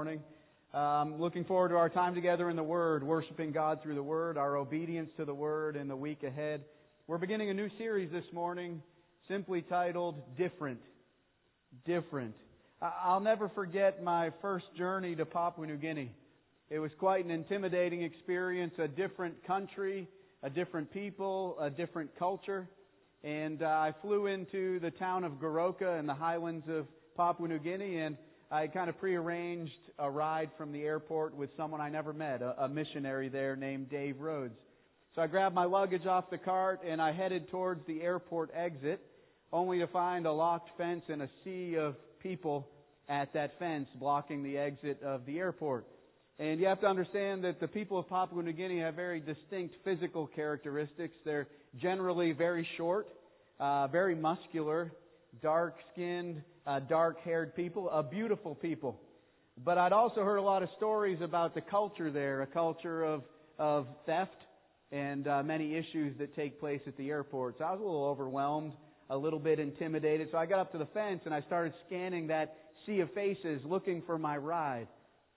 morning. Looking forward to our time together in the Word, worshiping God through the Word, our obedience to the Word in the week ahead. We're beginning a new series this morning, simply titled Different. Different. I'll never forget my first journey to Papua New Guinea. It was quite an intimidating experience, a different country, a different people, a different culture. And I flew into the town of Goroka in the highlands of Papua New Guinea, and I kind of prearranged a ride from the airport with someone I never met, a missionary there named Dave Rhodes. So I grabbed my luggage off the cart and I headed towards the airport exit, only to find a locked fence and a sea of people at that fence blocking the exit of the airport. And you have to understand that the people of Papua New Guinea have very distinct physical characteristics. They're generally very short, very muscular, dark-skinned, dark-haired people, a beautiful people. But I'd also heard a lot of stories about the culture there, a culture of theft and many issues that take place at the airport. So I was a little overwhelmed, a little bit intimidated. So I got up to the fence and I started scanning that sea of faces, looking for my ride.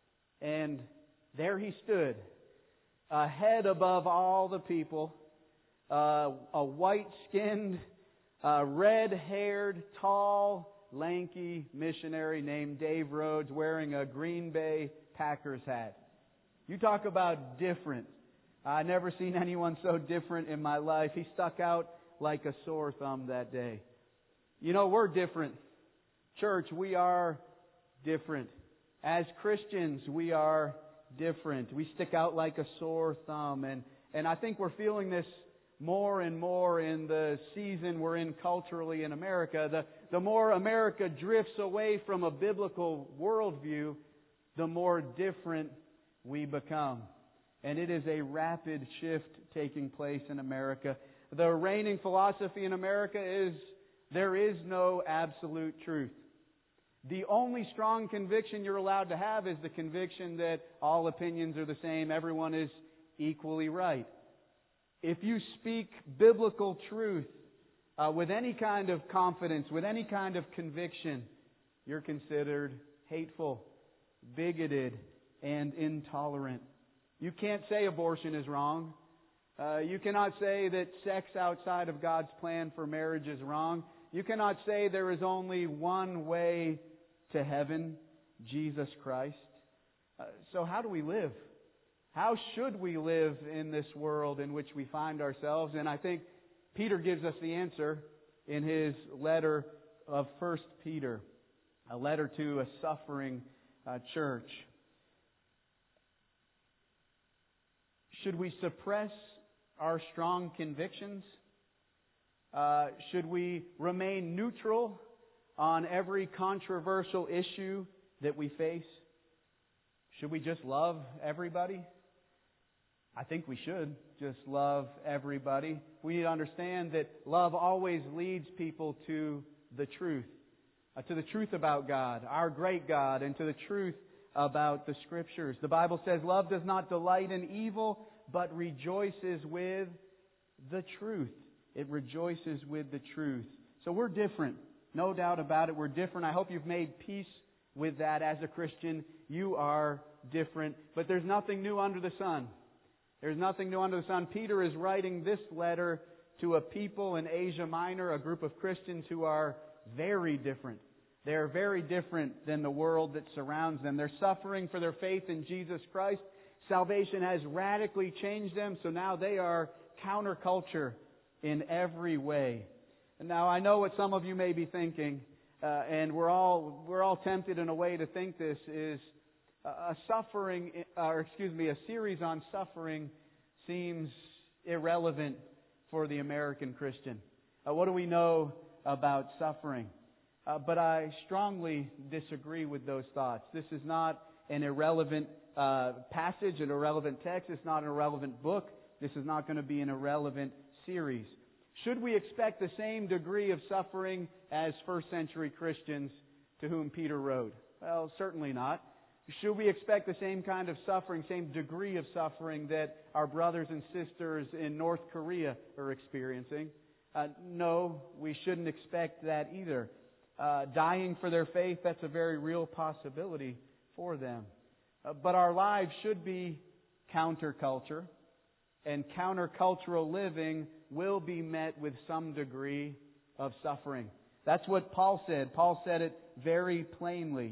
And there he stood, a head above all the people, a white-skinned, red-haired, tall, lanky missionary named Dave Rhodes wearing a Green Bay Packers hat. You talk about different. I've never seen anyone so different in my life. He stuck out like a sore thumb that day. You know, we're different. Church, we are different. As Christians, we are different. We stick out like a sore thumb. And I think we're feeling this more and more in the season we're in culturally in America. The more America drifts away from a biblical worldview, the more different we become. And it is a rapid shift taking place in America. The reigning philosophy in America is there is no absolute truth. The only strong conviction you're allowed to have is the conviction that all opinions are the same, everyone is equally right. If you speak biblical truth with any kind of confidence, with any kind of conviction, you're considered hateful, bigoted, and intolerant. You can't say abortion is wrong. You cannot say that sex outside of God's plan for marriage is wrong. You cannot say there is only one way to heaven, Jesus Christ. So how do we live? How should we live in this world in which we find ourselves? And I think Peter gives us the answer in his letter of 1 Peter, a letter to a suffering church. Should we suppress our strong convictions? Should we remain neutral on every controversial issue that we face? Should we just love everybody? I think we should just love everybody. We need to understand that love always leads people to the truth about God, our great God, and to the truth about the Scriptures. The Bible says love does not delight in evil, but rejoices with the truth. It rejoices with the truth. So we're different. No doubt about it. We're different. I hope you've made peace with that as a Christian. You are different. But there's nothing new under the sun. There's nothing new under the sun. Peter is writing this letter to a people in Asia Minor, a group of Christians who are very different. They're very different than the world that surrounds them. They're suffering for their faith in Jesus Christ. Salvation has radically changed them, so now they are counterculture in every way. And now I know what some of you may be thinking, and we're all tempted in a way to think this is a series on suffering seems irrelevant for the American Christian. What do we know about suffering? But I strongly disagree with those thoughts. This is not an irrelevant passage, an irrelevant text. It's not an irrelevant book. This is not going to be an irrelevant series. Should we expect the same degree of suffering as first century Christians to whom Peter wrote? Well, certainly not. Should we expect the same kind of suffering, same degree of suffering that our brothers and sisters in North Korea are experiencing? No, we shouldn't expect that either. Dying for their faith, that's a very real possibility for them. But our lives should be counterculture, and countercultural living will be met with some degree of suffering. That's what Paul said. Paul said it very plainly.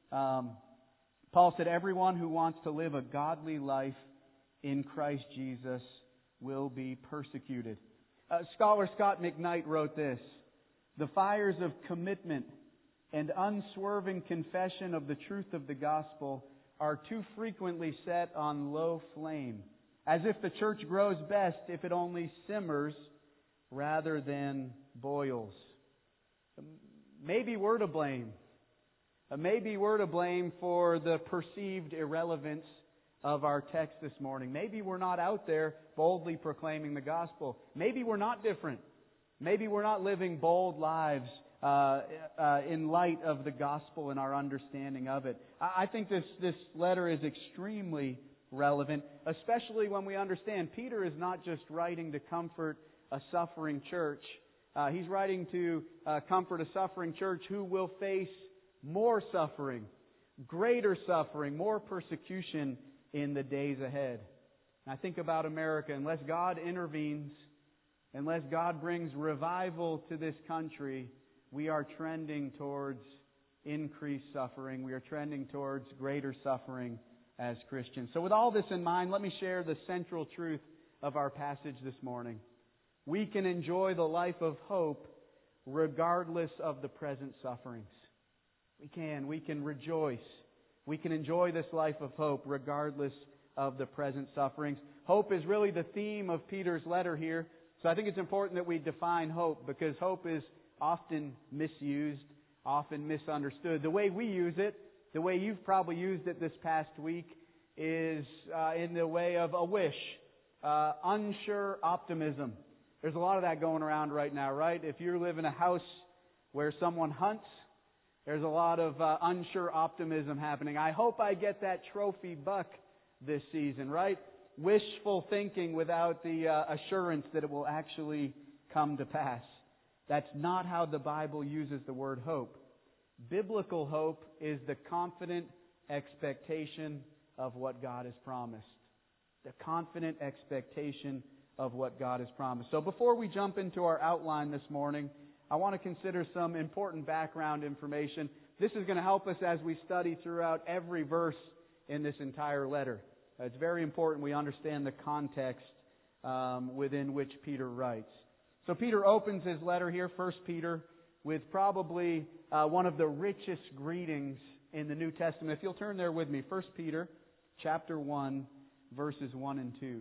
Paul said, everyone who wants to live a godly life in Christ Jesus will be persecuted. Scholar Scott McKnight wrote this: the fires of commitment and unswerving confession of the truth of the gospel are too frequently set on low flame, as if the church grows best if it only simmers rather than boils. Maybe we're to blame. Maybe we're to blame for the perceived irrelevance of our text this morning. Maybe we're not out there boldly proclaiming the gospel. Maybe we're not different. Maybe we're not living bold lives in light of the gospel and our understanding of it. I think this letter is extremely relevant, especially when we understand Peter is not just writing to comfort a suffering church. He's writing to comfort a suffering church who will face more suffering, greater suffering, more persecution in the days ahead. And I think about America. Unless God intervenes, unless God brings revival to this country, we are trending towards increased suffering. We are trending towards greater suffering as Christians. So with all this in mind, let me share the central truth of our passage this morning. We can enjoy the life of hope regardless of the present sufferings. We can rejoice. We can enjoy this life of hope regardless of the present sufferings. Hope is really the theme of Peter's letter here. So I think it's important that we define hope, because hope is often misused, often misunderstood. The way we use it, the way you've probably used it this past week, is in the way of a wish, unsure optimism. There's a lot of that going around right now, right? If you live in a house where someone hunts, there's a lot of unsure optimism happening. I hope I get that trophy buck this season, right? Wishful thinking without the assurance that it will actually come to pass. That's not how the Bible uses the word hope. Biblical hope is the confident expectation of what God has promised. The confident expectation of what God has promised. So before we jump into our outline this morning, I want to consider some important background information. This is going to help us as we study throughout every verse in this entire letter. It's very important we understand the context within which Peter writes. So Peter opens his letter here, 1 Peter, with probably one of the richest greetings in the New Testament. If you'll turn there with me, 1 Peter chapter 1, verses 1 and 2.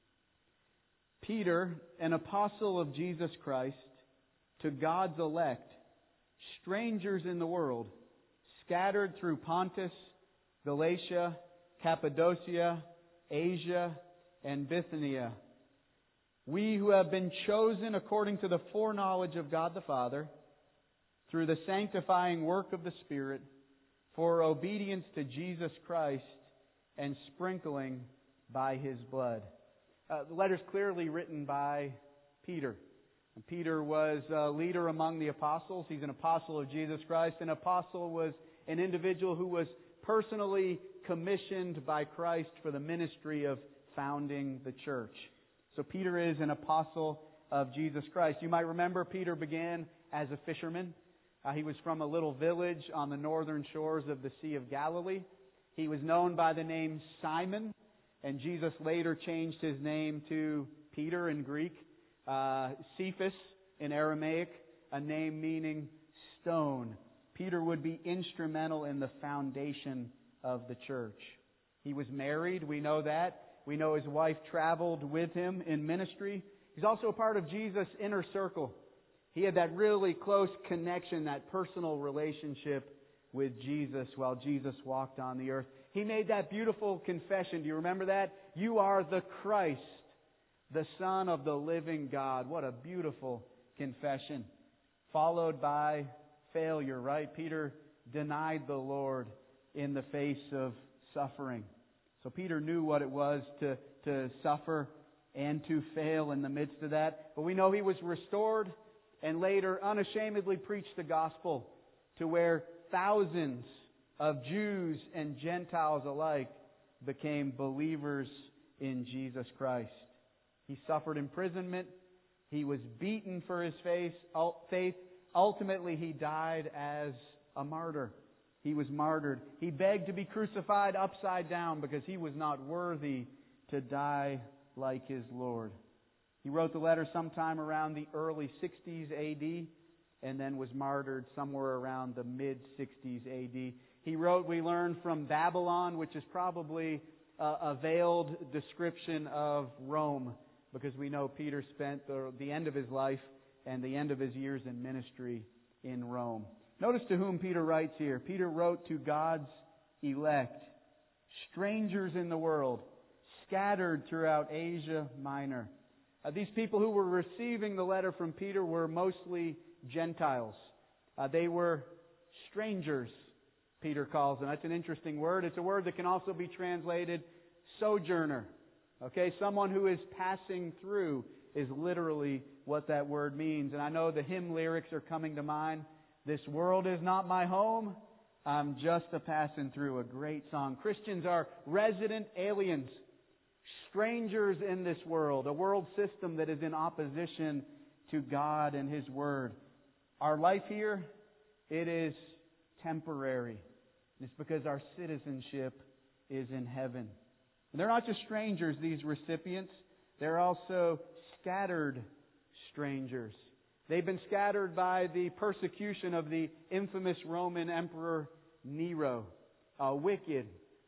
Peter, an apostle of Jesus Christ, to God's elect, strangers in the world, scattered through Pontus, Galatia, Cappadocia, Asia, and Bithynia. We who have been chosen according to the foreknowledge of God the Father, through the sanctifying work of the Spirit, for obedience to Jesus Christ and sprinkling by His blood. The letter's clearly written by Peter. Peter was a leader among the apostles. He's an apostle of Jesus Christ. An apostle was an individual who was personally commissioned by Christ for the ministry of founding the church. So Peter is an apostle of Jesus Christ. You might remember Peter began as a fisherman. He was from a little village on the northern shores of the Sea of Galilee. He was known by the name Simon, and Jesus later changed his name to Peter in Greek. Cephas in Aramaic, a name meaning stone. Peter would be instrumental in the foundation of the church. He was married, we know that. We know his wife traveled with him in ministry. He's also a part of Jesus' inner circle. He had that really close connection, that personal relationship with Jesus while Jesus walked on the earth. He made that beautiful confession. Do you remember that? You are the Christ, the Son of the living God. What a beautiful confession. Followed by failure, right? Peter denied the Lord in the face of suffering. So Peter knew what it was to suffer and to fail in the midst of that. But we know he was restored and later unashamedly preached the gospel to where thousands of Jews and Gentiles alike became believers in Jesus Christ. He suffered imprisonment. He was beaten for his faith. Ultimately, he died as a martyr. He was martyred. He begged to be crucified upside down because he was not worthy to die like his Lord. He wrote the letter sometime around the early 60s A.D. and then was martyred somewhere around the mid-60s A.D. He wrote, we learn, from Babylon, which is probably a veiled description of Rome, because we know Peter spent the end of his life and the end of his years in ministry in Rome. Notice to whom Peter writes here. Peter wrote to God's elect, strangers in the world, scattered throughout Asia Minor. These people who were receiving the letter from Peter were mostly Gentiles. They were strangers, Peter calls them. That's an interesting word. It's a word that can also be translated sojourner. Okay, someone who is passing through is literally what that word means. And I know the hymn lyrics are coming to mind. This world is not my home. I'm just a passing through. A great song. Christians are resident aliens, strangers in this world, a world system that is in opposition to God and His Word. Our life here, it is temporary. It's because our citizenship is in heaven. And they're not just strangers, these recipients. They're also scattered strangers. They've been scattered by the persecution of the infamous Roman Emperor Nero, a wicked,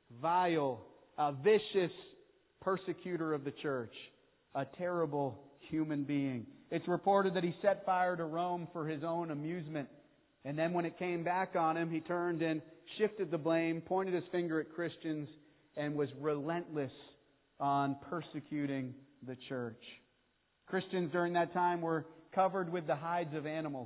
vile, vicious persecutor of the church, a terrible human being. It's reported that he set fire to Rome for his own amusement. And then when it came back on him, he turned and shifted the blame, pointed his finger at Christians, and was relentless on persecuting the church. Christians during that time were covered with the hides of animals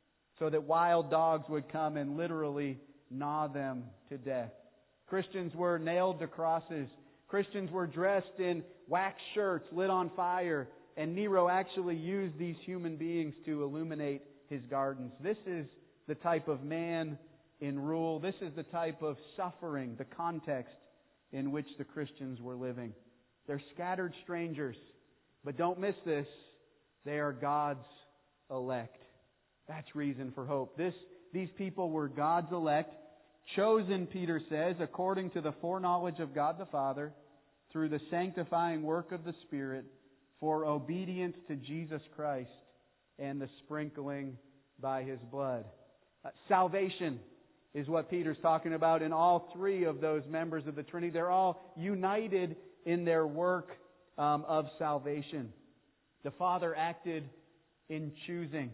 so that wild dogs would come and literally gnaw them to death. Christians were nailed to crosses. Christians were dressed in wax shirts lit on fire, and Nero actually used these human beings to illuminate his gardens. This is the type of man in rule. This is the type of suffering, the context in which the Christians were living. They're scattered strangers, but don't miss this. They are God's elect. That's reason for hope. These people were God's elect, chosen, Peter says, according to the foreknowledge of God the Father, through the sanctifying work of the Spirit, for obedience to Jesus Christ and the sprinkling by His blood. Salvation is what Peter's talking about in all three of those members of the Trinity. They're all united in their work of salvation. The Father acted in choosing.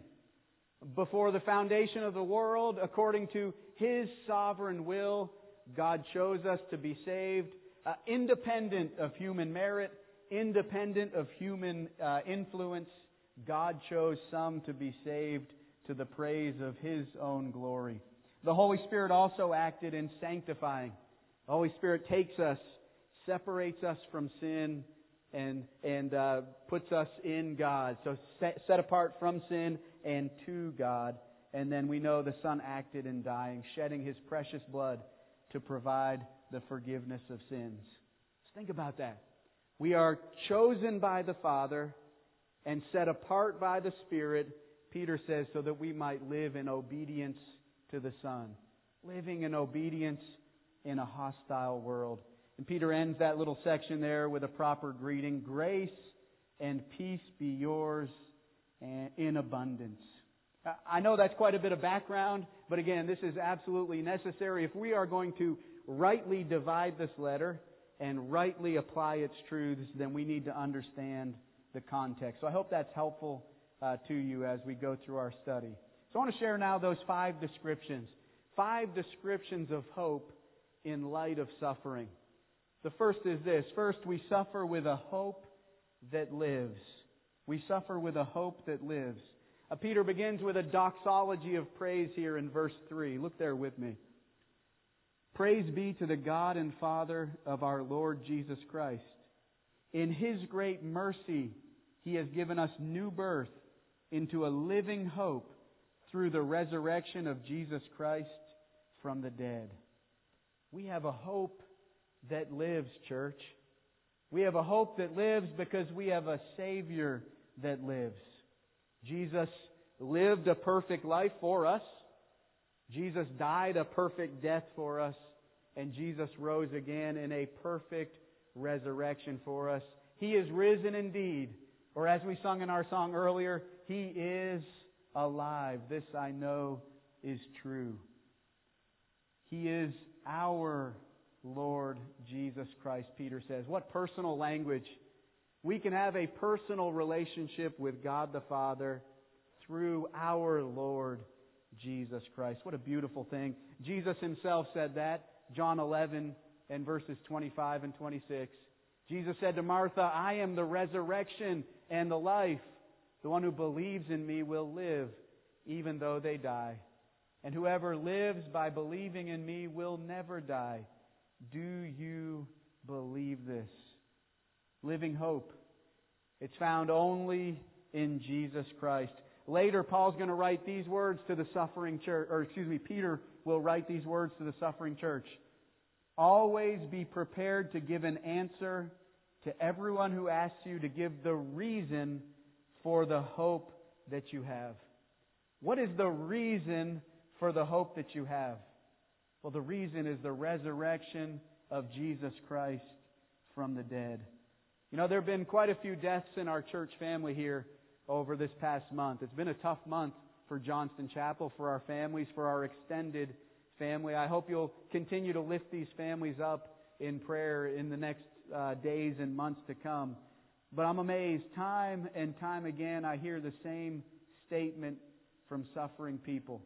Before the foundation of the world, according to His sovereign will, God chose us to be saved, independent of human merit, independent of human influence. God chose some to be saved to the praise of His own glory. The Holy Spirit also acted in sanctifying. The Holy Spirit takes us, separates us from sin, and puts us in God. So set apart from sin and to God. And then we know the Son acted in dying, shedding His precious blood to provide the forgiveness of sins. Just think about that. We are chosen by the Father and set apart by the Spirit, Peter says, so that we might live in obedience to the Son. Living in obedience in a hostile world. And Peter ends that little section there with a proper greeting. Grace and peace be yours in abundance. I know that's quite a bit of background, but again, this is absolutely necessary. If we are going to rightly divide this letter and rightly apply its truths, then we need to understand the context. So I hope that's helpful to you as we go through our study. So I want to share now those 5 descriptions. 5 descriptions of hope in light of suffering. The first is this. First, we suffer with a hope that lives. We suffer with a hope that lives. Peter begins with a doxology of praise here in verse 3. Look there with me. Praise be to the God and Father of our Lord Jesus Christ. In His great mercy, He has given us new birth into a living hope through the resurrection of Jesus Christ from the dead. We have a hope that lives, church. We have a hope that lives because we have a Savior that lives. Jesus lived a perfect life for us. Jesus died a perfect death for us. And Jesus rose again in a perfect resurrection for us. He is risen indeed. Or as we sung in our song earlier, He is alive. This I know is true. He is our Lord Jesus Christ, Peter says. What personal language. We can have a personal relationship with God the Father through our Lord Jesus Christ. What a beautiful thing. Jesus Himself said that. John 11 and verses 25 and 26. Jesus said to Martha, I am the resurrection and the life. The one who believes in Me will live, even though they die. And whoever lives by believing in Me will never die. Do you believe this? Living hope. It's found only in Jesus Christ. Later, Paul's going to write these words to the suffering church, Peter will write these words to the suffering church. Always be prepared to give an answer to everyone who asks you to give the reason for the hope that you have. What is the reason for the hope that you have? Well, the reason is the resurrection of Jesus Christ from the dead. You know, there have been quite a few deaths in our church family here over this past month. It's been a tough month for Johnston Chapel, for our families, for our extended family. I hope you'll continue to lift these families up in prayer in the next days and months to come. But I'm amazed. Time and time again, I hear the same statement from suffering people.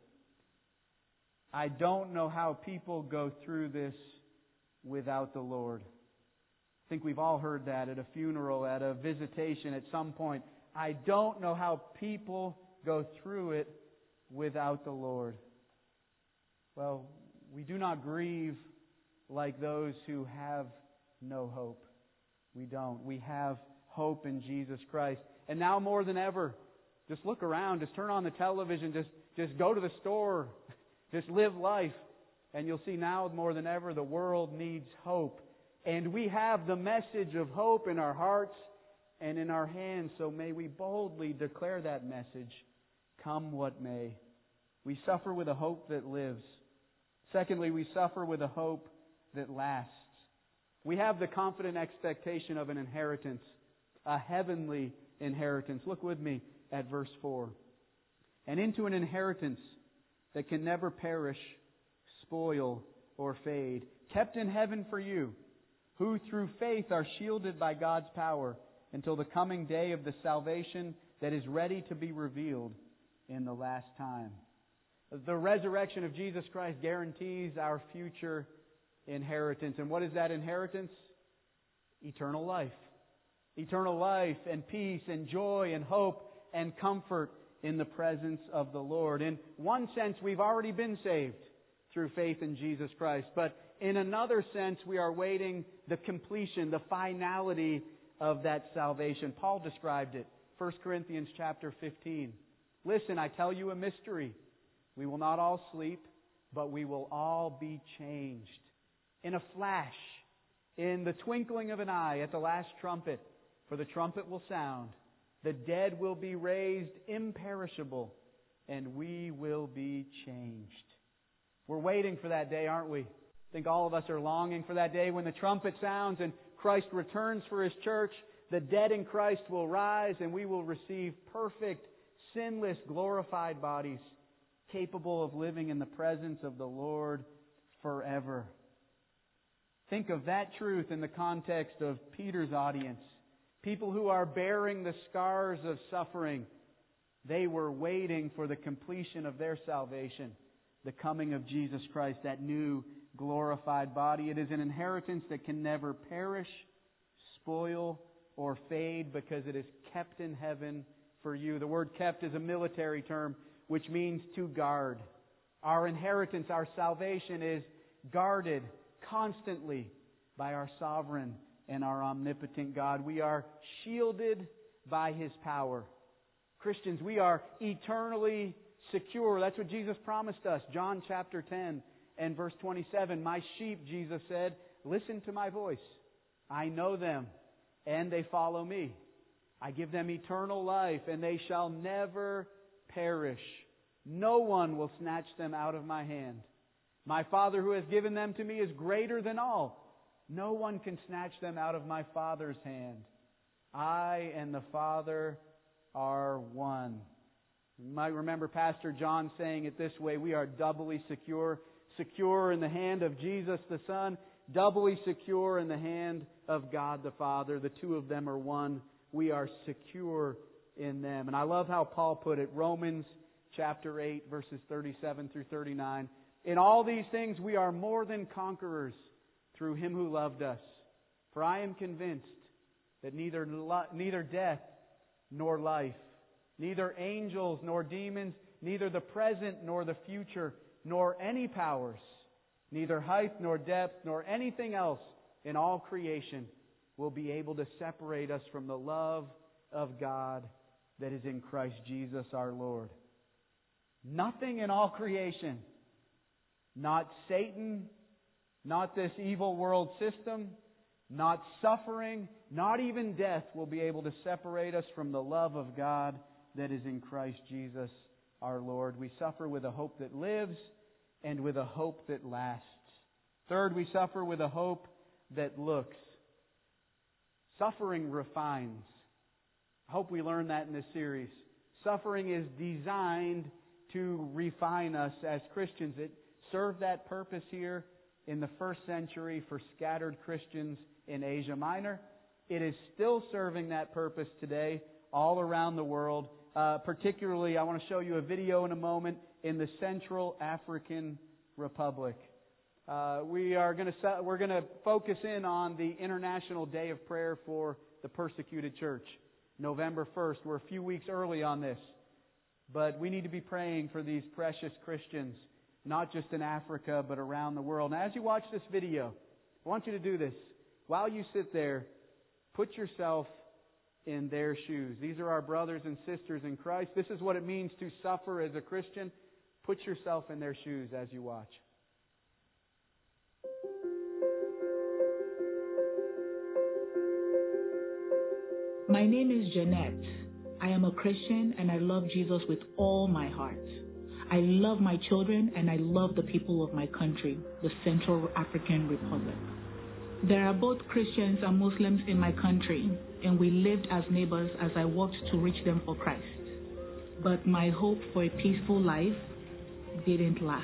I don't know how people go through this without the Lord. I think we've all heard that at a funeral, at a visitation, at some point. I don't know how people go through it without the Lord. Well, we do not grieve like those who have no hope. We don't. We have hope in Jesus Christ. And now more than ever, just look around, just turn on the television, just go to the store, just live life. And you'll see now more than ever the world needs hope. And we have the message of hope in our hearts and in our hands. So may we boldly declare that message, come what may. We suffer with a hope that lives. Secondly, we suffer with a hope that lasts. We have the confident expectation of an inheritance, a heavenly inheritance. Look with me at verse 4. And into an inheritance that can never perish, spoil, or fade, kept in heaven for you, who through faith are shielded by God's power until the coming day of the salvation that is ready to be revealed in the last time. The resurrection of Jesus Christ guarantees our future inheritance. And what is that inheritance? Eternal life. Eternal life and peace and joy and hope and comfort in the presence of the Lord. In one sense, we've already been saved through faith in Jesus Christ. But in another sense, we are waiting the completion, the finality of that salvation. Paul described it. 1 Corinthians chapter 15. Listen, I tell you a mystery. We will not all sleep, but we will all be changed. In a flash, in the twinkling of an eye, at the last trumpet. For the trumpet will sound. The dead will be raised imperishable, and we will be changed. We're waiting for that day, aren't we? I think all of us are longing for that day when the trumpet sounds and Christ returns for His church. The dead in Christ will rise, and we will receive perfect, sinless, glorified bodies, capable of living in the presence of the Lord forever. Think of that truth in the context of Peter's audience. People who are bearing the scars of suffering. They were waiting for the completion of their salvation, the coming of Jesus Christ, that new glorified body. It is an inheritance that can never perish, spoil, or fade because it is kept in heaven for you. The word kept is a military term which means to guard. Our inheritance, our salvation is guarded constantly by our sovereign and our omnipotent God. We are shielded by His power. Christians, we are eternally secure. That's what Jesus promised us. John chapter 10 And verse 27, my sheep, Jesus said, listen to my voice. I know them, and they follow me. I give them eternal life, and they shall never perish. No one will snatch them out of my hand. My Father who has given them to me is greater than all. No one can snatch them out of my Father's hand. I and the Father are one. You might remember Pastor John saying it this way: we are doubly secure. Secure in the hand of Jesus the Son, doubly secure in the hand of God the Father. The two of them are one. We are secure in them. And I love how Paul put it. Romans chapter 8, verses 37 through 39. In all these things we are more than conquerors through Him who loved us. For I am convinced that neither death nor life, neither angels nor demons, neither the present nor the future, nor any powers, neither height nor depth, nor anything else in all creation will be able to separate us from the love of God that is in Christ Jesus our Lord. Nothing in all creation, not Satan, not this evil world system, not suffering, not even death will be able to separate us from the love of God that is in Christ Jesus our Lord. We suffer with a hope that lives and with a hope that lasts. Third, we suffer with a hope that looks. Suffering refines. I hope we learn that in this series. Suffering is designed to refine us as Christians. It served that purpose here in the first century for scattered Christians in Asia Minor. It is still serving that purpose today all around the world. Particularly, I want to show you a video in a moment in the Central African Republic. We're going to focus in on the International Day of Prayer for the Persecuted Church, November 1st. We're a few weeks early on this, but we need to be praying for these precious Christians, not just in Africa, but around the world. Now, as you watch this video, I want you to do this. While you sit there, put yourself in their shoes. These are our brothers and sisters in Christ. This is what it means to suffer as a Christian. Put yourself in their shoes as you watch. My name is Jeanette. I am a Christian and I love Jesus with all my heart. I love my children and I love the people of my country, the Central African Republic. There are both Christians and Muslims in my country, and we lived as neighbors as I worked to reach them for Christ. But my hope for a peaceful life didn't last.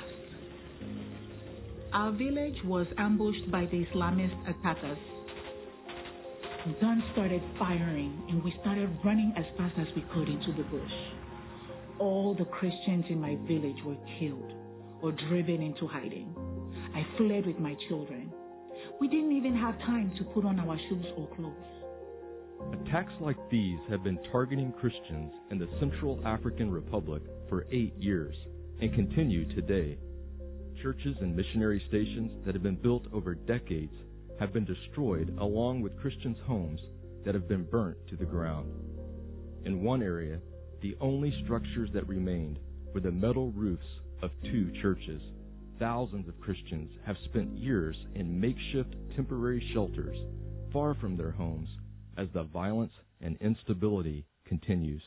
Our village was ambushed by the Islamist attackers. Guns started firing, and we started running as fast as we could into the bush. All the Christians in my village were killed or driven into hiding. I fled with my children. We didn't even have time to put on our shoes or clothes. Attacks like these have been targeting Christians in the Central African Republic for 8 years and continue today. Churches and missionary stations that have been built over decades have been destroyed, along with Christians' homes that have been burnt to the ground. In one area, the only structures that remained were the metal roofs of 2 churches. Thousands of Christians have spent years in makeshift temporary shelters, far from their homes, as the violence and instability continues.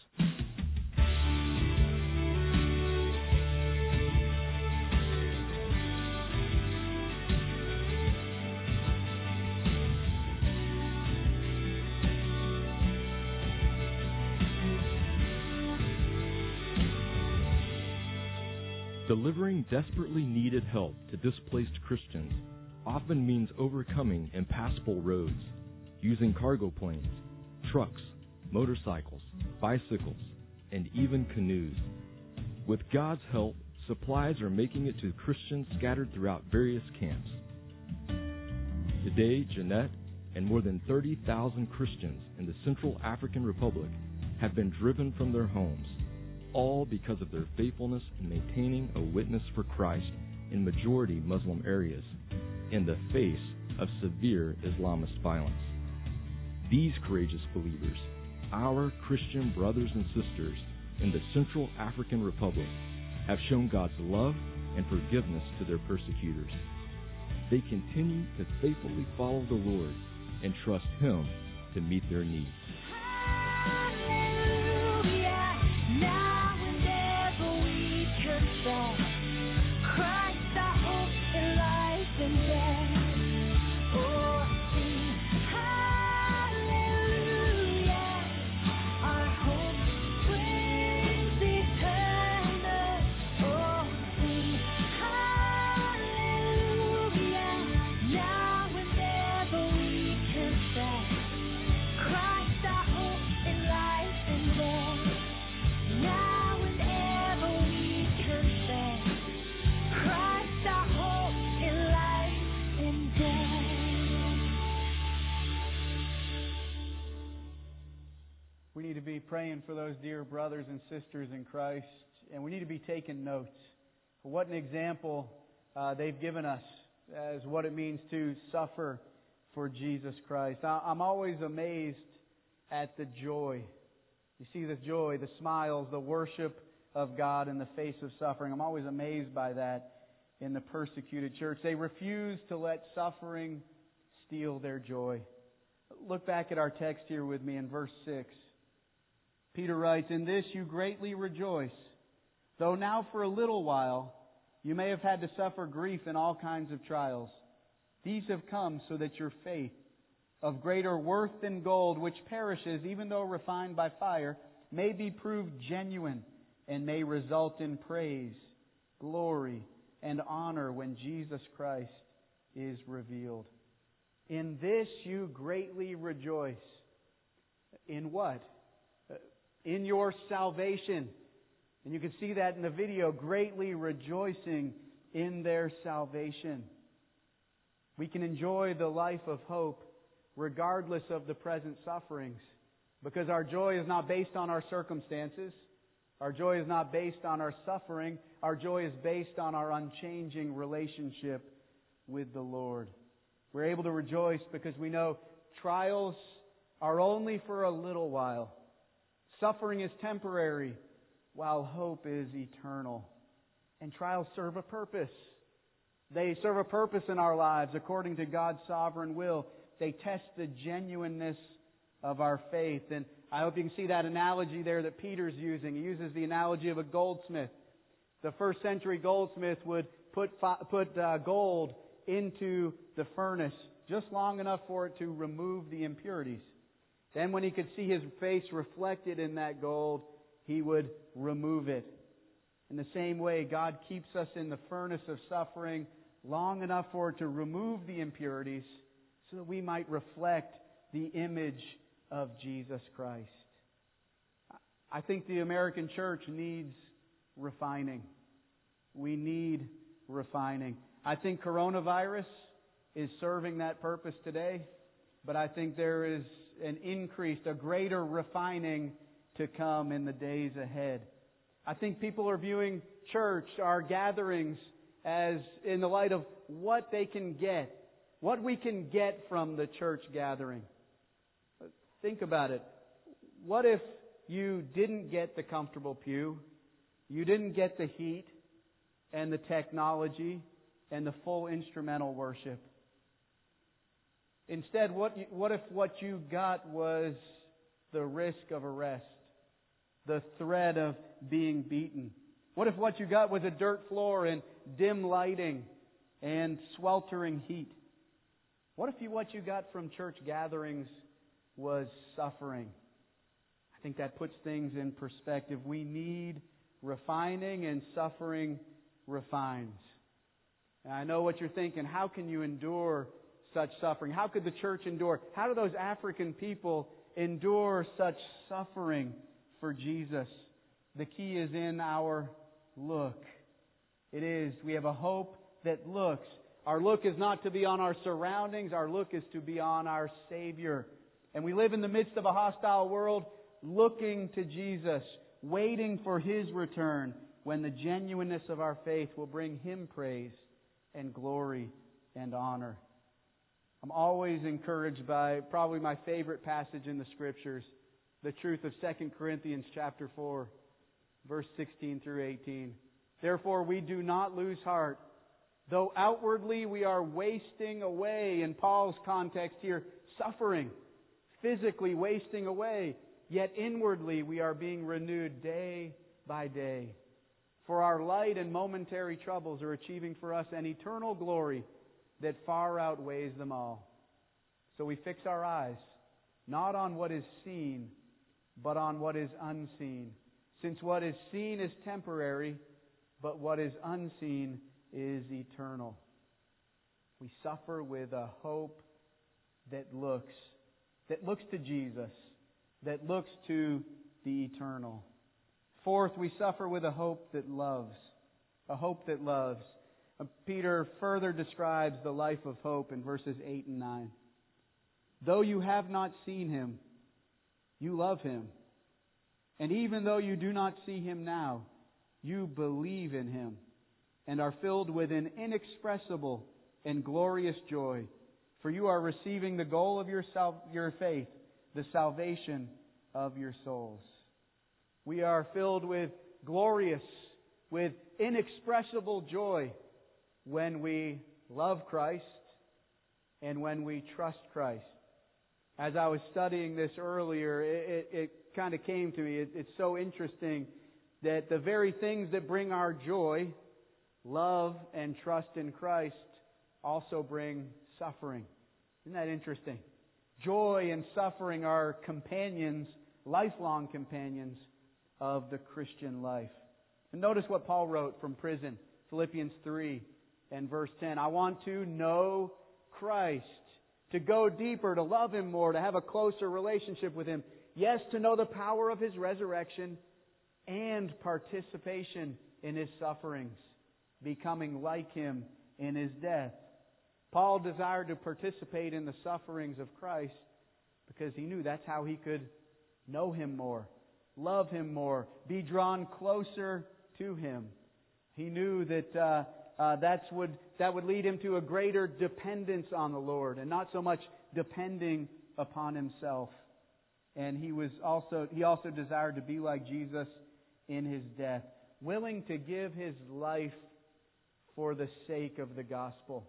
Delivering desperately needed help to displaced Christians often means overcoming impassable roads, using cargo planes, trucks, motorcycles, bicycles, and even canoes. With God's help, supplies are making it to Christians scattered throughout various camps. Today, Jeanette and more than 30,000 Christians in the Central African Republic have been driven from their homes, all because of their faithfulness in maintaining a witness for Christ in majority Muslim areas in the face of severe Islamist violence. These courageous believers, our Christian brothers and sisters in the Central African Republic, have shown God's love and forgiveness to their persecutors. They continue to faithfully follow the Lord and trust Him to meet their needs. Hallelujah. Now and ever we confess Christ our hope in life and death. Oh, sing hallelujah. Our hope springs eternal. Oh, sing hallelujah. Now and ever we confess Christ our hope in life and death. Now and ever we confess Christ our hope in life and death. We need to be praying for those dear brothers and sisters in Christ, and we need to be taking notes. What an example they've given us as what it means to suffer for Jesus Christ. I'm always amazed at the joy. You see the joy, the smiles, the worship of God in the face of suffering. I'm always amazed by that in the persecuted church. They refuse to let suffering steal their joy. Look back at our text here with me in verse 6. Peter writes, "In this you greatly rejoice, though now for a little while you may have had to suffer grief in all kinds of trials. These have come so that your faith, of greater worth than gold, which perishes even though refined by fire, may be proved genuine and may result in praise, glory, and honor when Jesus Christ is revealed. In this you greatly rejoice." In what? In your salvation. And you can see that in the video, greatly rejoicing in their salvation. We can enjoy the life of hope regardless of the present sufferings, because our joy is not based on our circumstances. Our joy is not based on our suffering. Our joy is based on our unchanging relationship with the Lord. We're able to rejoice because we know trials are only for a little while. Suffering is temporary, while hope is eternal. And trials serve a purpose. They serve a purpose in our lives according to God's sovereign will. They test the genuineness of our faith. And I hope you can see that analogy there that Peter's using. He uses the analogy of a goldsmith. The first century goldsmith would put gold into the furnace just long enough for it to remove the impurities. Then when he could see his face reflected in that gold, he would remove it. In the same way, God keeps us in the furnace of suffering long enough for it to remove the impurities so that we might reflect the image of Jesus Christ. I think the American church needs refining. We need refining. I think coronavirus is serving that purpose today, but I think there is an increased, a greater refining to come in the days ahead. I think people are viewing church, our gatherings, as in the light of what they can get, what we can get from the church gathering. Think about it. What if you didn't get the comfortable pew, you didn't get the heat and the technology and the full instrumental worship? Instead, what if what you got was the risk of arrest, the threat of being beaten? What if what you got was a dirt floor and dim lighting and sweltering heat? What if what you got from church gatherings was suffering? I think that puts things in perspective. We need refining, and suffering refines. And I know what you're thinking. How can you endure such suffering? How could the church endure? How do those African people endure such suffering for Jesus? The key is in our look. It is. We have a hope that looks. Our look is not to be on our surroundings. Our look is to be on our Savior. And we live in the midst of a hostile world, looking to Jesus, waiting for His return, when the genuineness of our faith will bring Him praise and glory and honor. I'm always encouraged by probably my favorite passage in the Scriptures, the truth of 2 Corinthians chapter 4, verse 16 through 18. Therefore we do not lose heart. Though outwardly we are wasting away, in Paul's context here, suffering, physically wasting away, yet inwardly we are being renewed day by day. For our light and momentary troubles are achieving for us an eternal glory that far outweighs them all. So we fix our eyes, not on what is seen, but on what is unseen. Since what is seen is temporary, but what is unseen is eternal. We suffer with a hope that looks to Jesus, that looks to the eternal. Fourth, we suffer with a hope that loves. A hope that loves. Peter further describes the life of hope in verses 8 and 9. Though you have not seen Him, you love Him. And even though you do not see Him now, you believe in Him and are filled with an inexpressible and glorious joy. For you are receiving the goal of your faith, the salvation of your souls. We are filled with glorious, with inexpressible joy when we love Christ and when we trust Christ. As I was studying this earlier, it kind of came to me. It's so interesting that the very things that bring our joy, love and trust in Christ, also bring suffering. Isn't that interesting? Joy and suffering are companions, lifelong companions of the Christian life. And notice what Paul wrote from prison, Philippians 3 and verse 10. I want to know Christ, to go deeper, to love Him more, to have a closer relationship with Him. Yes, to know the power of His resurrection and participation in His sufferings, becoming like Him in His death. Paul desired to participate in the sufferings of Christ because he knew that's how he could know Him more, love Him more, be drawn closer to Him. He knew that that would lead him to a greater dependence on the Lord and not so much depending upon himself. And he also desired to be like Jesus in His death, willing to give His life for the sake of the gospel.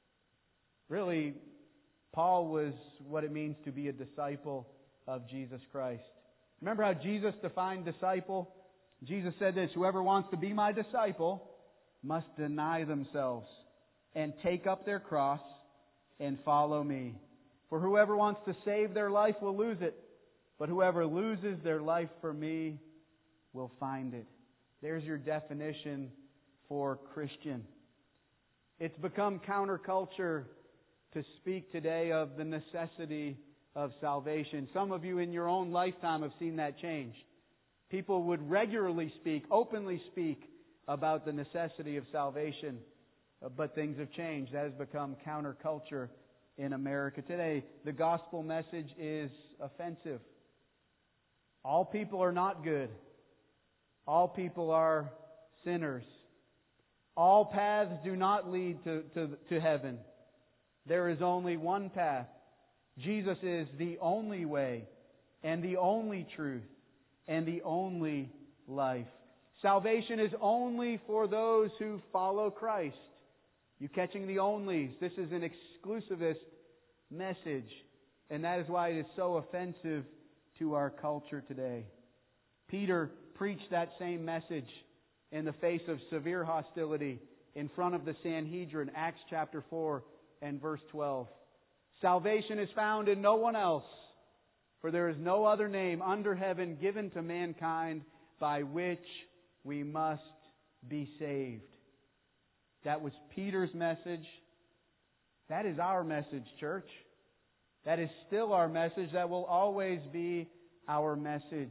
Really, Paul was what it means to be a disciple of Jesus Christ. Remember how Jesus defined disciple? Jesus said this, whoever wants to be my disciple must deny themselves and take up their cross and follow me. For whoever wants to save their life will lose it, but whoever loses their life for me will find it. There's your definition for Christian. It's become counterculture to speak today of the necessity of salvation. Some of you in your own lifetime have seen that change. People would regularly speak, openly speak about the necessity of salvation. But things have changed. That has become counterculture in America today. The gospel message is offensive. All people are not good. All people are sinners. All paths do not lead to heaven. There is only one path. Jesus is the only way and the only truth and the only life. Salvation is only for those who follow Christ. You catching the onlys? This is an exclusivist message, and that is why it is so offensive to our culture today. Peter preached that same message in the face of severe hostility in front of the Sanhedrin, Acts chapter 4 and verse 12. Salvation is found in no one else, for there is no other name under heaven given to mankind by which we must be saved. That was Peter's message. That is our message, church. That is still our message. That will always be our message.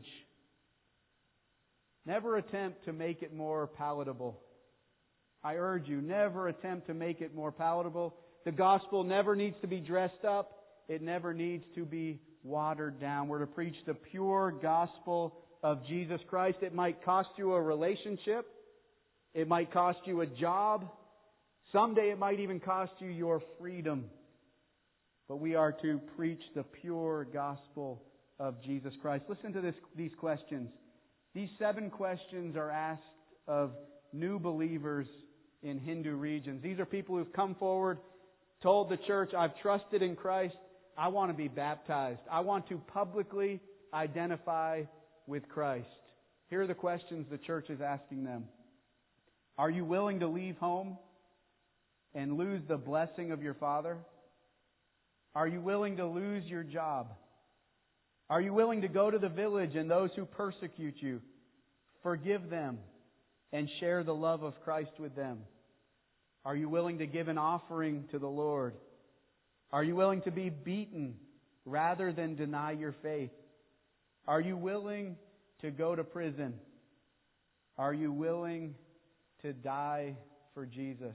Never attempt to make it more palatable. I urge you, never attempt to make it more palatable. The gospel never needs to be dressed up. It never needs to be watered down. We're to preach the pure gospel of Jesus Christ. It might cost you a relationship. It might cost you a job. Someday it might even cost you your freedom. But we are to preach the pure gospel of Jesus Christ. Listen to these questions. These 7 questions are asked of new believers in Hindu regions. These are people who've come forward, told the church, I've trusted in Christ. I want to be baptized. I want to publicly identify with Christ. Here are the questions the church is asking them. Are you willing to leave home and lose the blessing of your Father? Are you willing to lose your job? Are you willing to go to the village and those who persecute you, forgive them, and share the love of Christ with them? Are you willing to give an offering to the Lord? Are you willing to be beaten rather than deny your faith? Are you willing to go to prison? Are you willing to die for Jesus?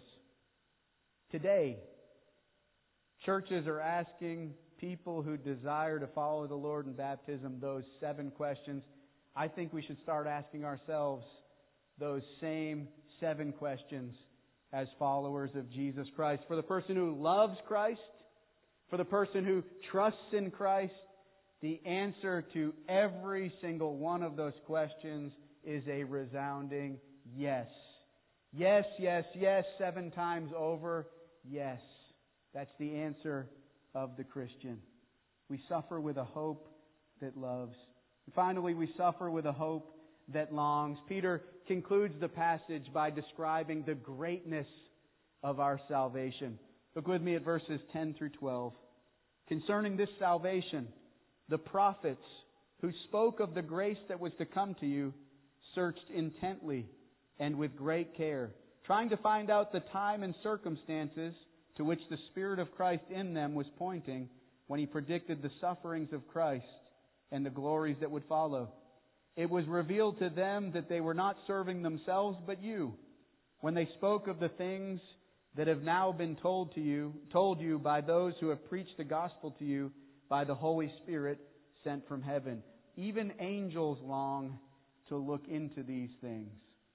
Today, churches are asking people who desire to follow the Lord in baptism those 7 questions. I think we should start asking ourselves those same 7 questions as followers of Jesus Christ. For the person who loves Christ, for the person who trusts in Christ, the answer to every single one of those questions is a resounding yes. Yes, yes, yes, 7 times over, yes. That's the answer of the Christian. We suffer with a hope that loves. And finally, we suffer with a hope that longs. Peter concludes the passage by describing the greatness of our salvation. Look with me at verses 10 through 12. Concerning this salvation, the prophets who spoke of the grace that was to come to you searched intently and with great care, trying to find out the time and circumstances to which the Spirit of Christ in them was pointing when He predicted the sufferings of Christ and the glories that would follow. It was revealed to them that they were not serving themselves but you, when they spoke of the things that have now been told you by those who have preached the gospel to you by the Holy Spirit sent from heaven. Even angels long to look into these things.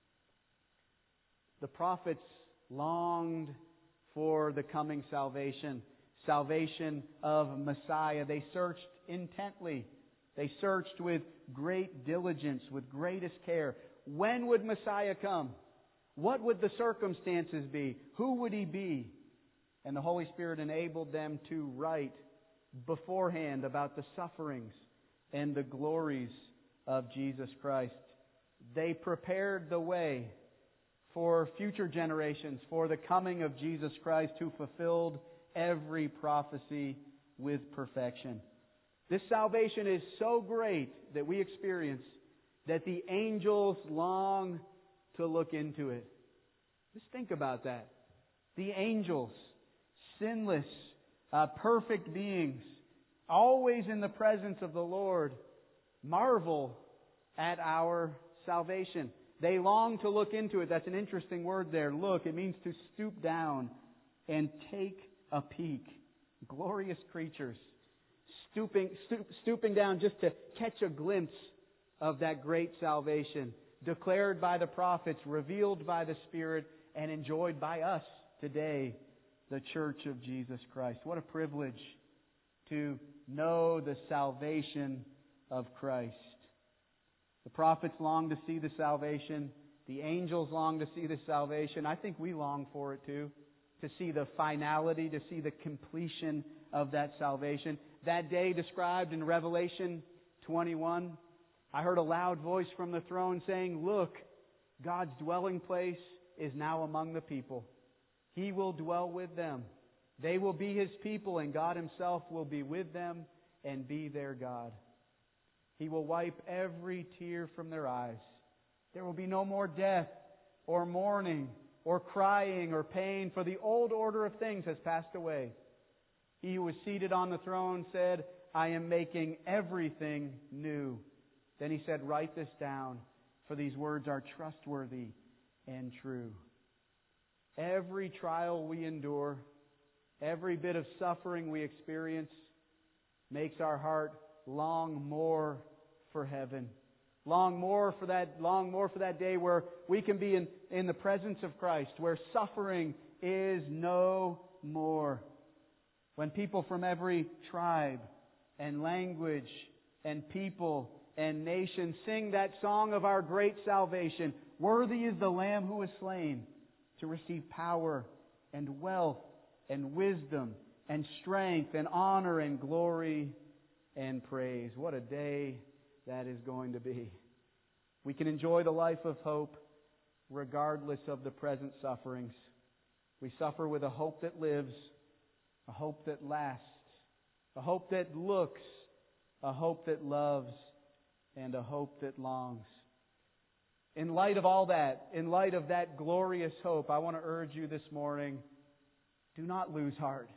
The prophets longed for the coming salvation of Messiah. They searched intently. They searched with great diligence, with greatest care. When would Messiah come? What would the circumstances be? Who would He be? And the Holy Spirit enabled them to write beforehand about the sufferings and the glories of Jesus Christ. They prepared the way for future generations, for the coming of Jesus Christ, who fulfilled every prophecy with perfection. This salvation is so great that we experience that the angels long to look into it. Just think about that. The angels, sinless, perfect beings, always in the presence of the Lord, marvel at our salvation. They long to look into it. That's an interesting word there. Look, it means to stoop down and take a peek. Glorious creatures, stooping down just to catch a glimpse of that great salvation, declared by the prophets, revealed by the Spirit, and enjoyed by us today, the Church of Jesus Christ. What a privilege to know the salvation of Christ. The prophets long to see the salvation. The angels long to see the salvation. I think we long for it too. To see the finality, to see the completion of that salvation. That day described in Revelation 21, I heard a loud voice from the throne saying, "Look, God's dwelling place is now among the people. He will dwell with them. They will be His people, and God Himself will be with them and be their God. He will wipe every tear from their eyes. There will be no more death or mourning or crying or pain, for the old order of things has passed away." He who was seated on the throne said, "I am making everything new." Then He said, "Write this down, for these words are trustworthy and true." Every trial we endure, every bit of suffering we experience, makes our heart long more for heaven. Long more for that day where we can be in the presence of Christ, where suffering is no more. When people from every tribe and language and people and nation sing that song of our great salvation, Worthy is the Lamb who was slain to receive power and wealth and wisdom and strength and honor and glory and praise. What a day that is going to be. We can enjoy the life of hope regardless of the present sufferings. We suffer with a hope that lives, a hope that lasts, a hope that looks, a hope that loves, and a hope that longs. In light of all that, in light of that glorious hope, I want to urge you this morning, do not lose heart.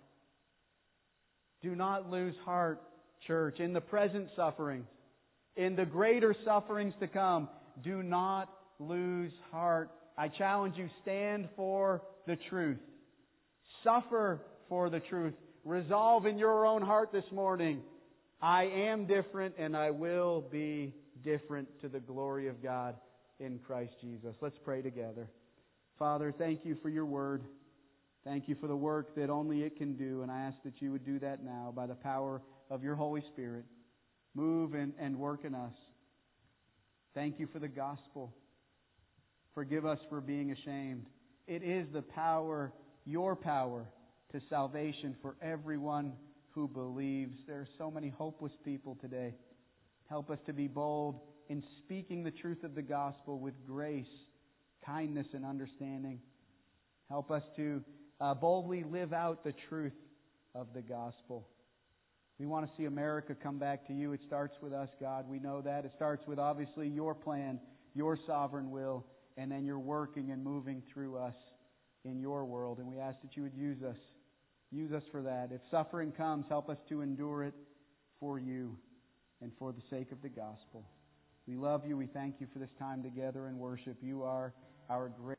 Do not lose heart, church. In the present suffering, in the greater sufferings to come, do not lose heart. I challenge you, stand for the truth. Suffer for the truth. Resolve in your own heart this morning, I am different and I will be different to the glory of God in Christ Jesus. Let's pray together. Father, thank you for your word. Thank you for the work that only it can do, and I ask that you would do that now by the power of your Holy Spirit. Move and work in us. Thank you for the gospel. Forgive us for being ashamed. It is the power, your power, to salvation for everyone who believes. There are so many hopeless people today. Help us to be bold in speaking the truth of the gospel with grace, kindness, and understanding. Help us to boldly live out the truth of the gospel. We want to see America come back to you. It starts with us, God. We know that. It starts with, obviously, your plan, your sovereign will, and then you're working and moving through us in your world. And we ask that you would use us. Use us for that. If suffering comes, help us to endure it for you and for the sake of the gospel. We love you. We thank you for this time together in worship. You are our great